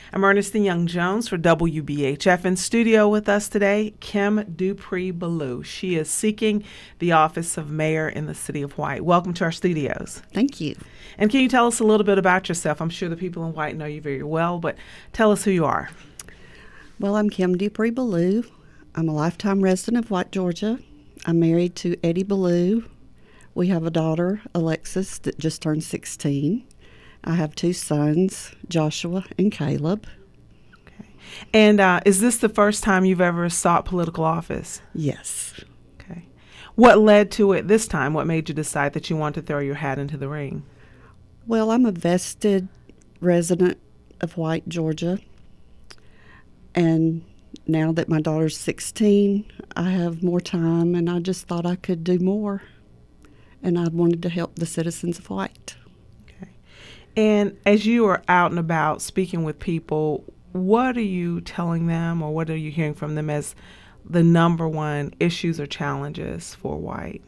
I'm Ernestine Young-Jones for WBHF. In studio with us today, Kim Dupree-Ballou. She is seeking the office of mayor in the city of White. Welcome to our studios. Thank you. And can you tell us a little bit about yourself? I'm sure the people in White know you very well, but tell us who you are. Well, I'm Kim Dupree-Ballou. I'm a lifetime resident of White, Georgia. I'm married to Eddie Ballou. We have a daughter, Alexis, that just turned 16. I have two sons, Joshua and Caleb. Okay. And is this the first time you've ever sought political office? Yes. Okay. What led to it this time? What made you decide that you want to throw your hat into the ring? Well, I'm a vested resident of White, Georgia. And now that my daughter's 16, I have more time, and I just thought I could do more. And I wanted to help the citizens of White. And as you are out and about speaking with people, what are you telling them or what are you hearing from them as the number one issues or challenges for White?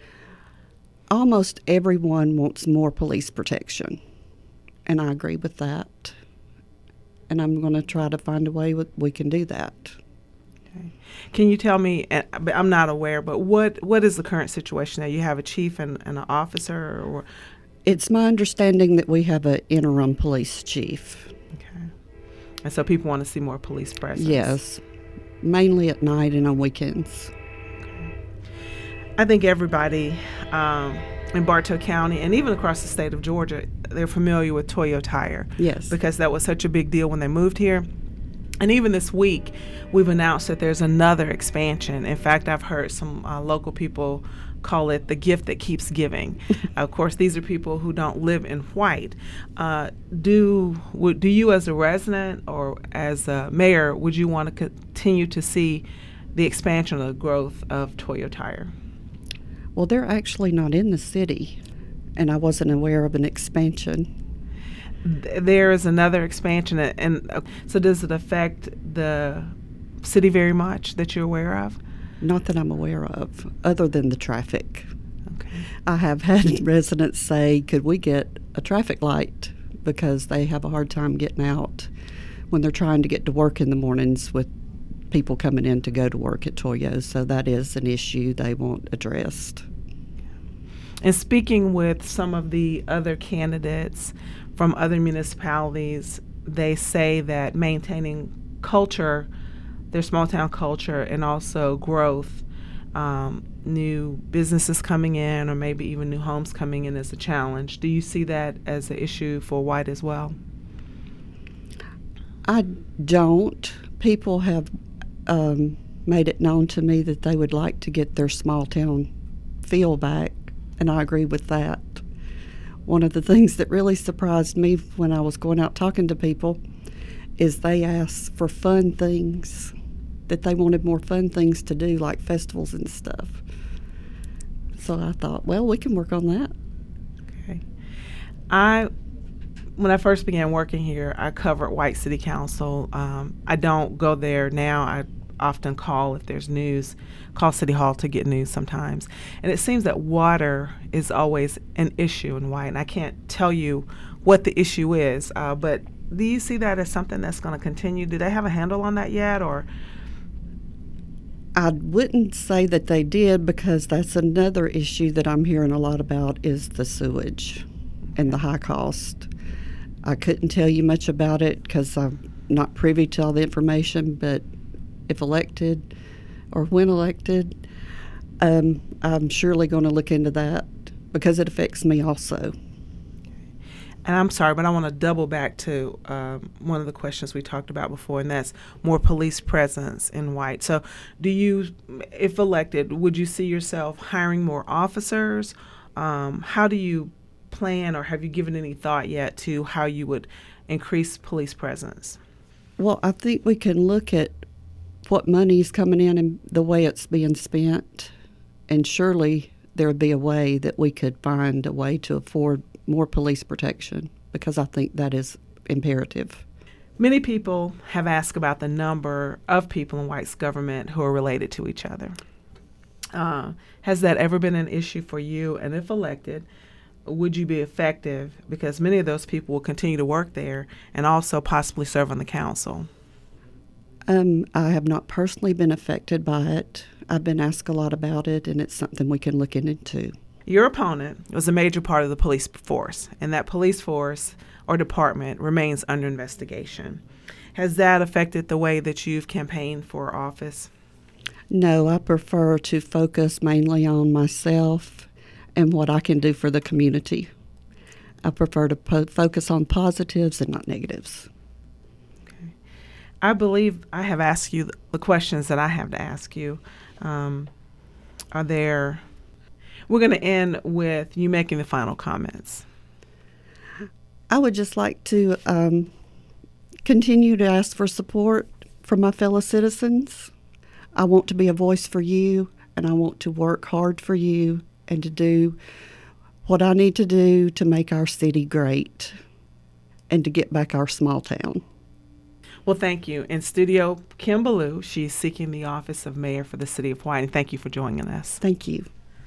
Almost everyone wants more police protection, and I agree with that. And I'm going to try to find a way we can do that. Okay. Can you tell me, I'm not aware, but what is the current situation now? You have a chief and an officer? Or It's my understanding that we have an interim police chief. Okay. And so people want to see more police presence? Yes, mainly at night and on weekends. Okay. I think everybody in Bartow County and even across the state of Georgia, they're familiar with Toyo Tire. Yes. Because that was such a big deal when they moved here. And even this week, we've announced that there's another expansion. In fact, I've heard some local people call it the gift that keeps giving. Of course, these are people who don't live in White. Do you as a resident or as a mayor, would you want to continue to see the expansion or the growth of Toyo Tire? Well, they're actually not in the city, and I wasn't aware of an expansion. There is another expansion, and so does it affect the city very much that you're aware of? Not that I'm aware of, other than the traffic. Okay. I have had residents say, could we get a traffic light, because they have a hard time getting out when they're trying to get to work in the mornings with people coming in to go to work at Toyo. So that is an issue they want addressed. And speaking with some of the other candidates from other municipalities, they say that maintaining culture, their small town culture, and also growth, new businesses coming in or maybe even new homes coming in is a challenge. Do you see that as an issue for White as well? I don't. People have made it known to me that they would like to get their small town feel back, and I agree with that. One of the things that really surprised me when I was going out talking to people is they asked for fun things, that they wanted more fun things to do, like festivals and stuff. So I thought, well, we can work on that. Okay. When I first began working here, I covered White City Council. I don't go there now. I often call if there's news, call City Hall to get news sometimes. And it seems that water is always an issue in White. And I can't tell you what the issue is, but do you see that as something that's going to continue? Do they have a handle on that yet, or? I wouldn't say that they did, because that's another issue that I'm hearing a lot about is the sewage and the high cost. I couldn't tell you much about it because I'm not privy to all the information, but if elected or when elected, I'm surely going to look into that because it affects me also. And I'm sorry, but I want to double back to one of the questions we talked about before, and that's more police presence in White. So do you, if elected, would you see yourself hiring more officers? How do you plan, or have you given any thought yet to how you would increase police presence? Well, I think we can look at what money is coming in and the way it's being spent, and surely there would be a way that we could find a way to afford more police protection, because I think that is imperative. Many people have asked about the number of people in White's government who are related to each other. Has that ever been an issue for you? And if elected, would you be effective? Because many of those people will continue to work there and also possibly serve on the council. I have not personally been affected by it. I've been asked a lot about it, and it's something we can look into. Your opponent was a major part of the police force, and that police force or department remains under investigation. Has that affected the way that you've campaigned for office? No, I prefer to focus mainly on myself and what I can do for the community. I prefer to focus on positives and not negatives. Okay. I believe I have asked you the questions that I have to ask you. We're going to end with you making the final comments. I would just like to continue to ask for support from my fellow citizens. I want to be a voice for you, and I want to work hard for you and to do what I need to do to make our city great and to get back our small town. Well, thank you. In studio, Kim Ballou, she's seeking the office of mayor for the city of Whiting. Thank you for joining us. Thank you.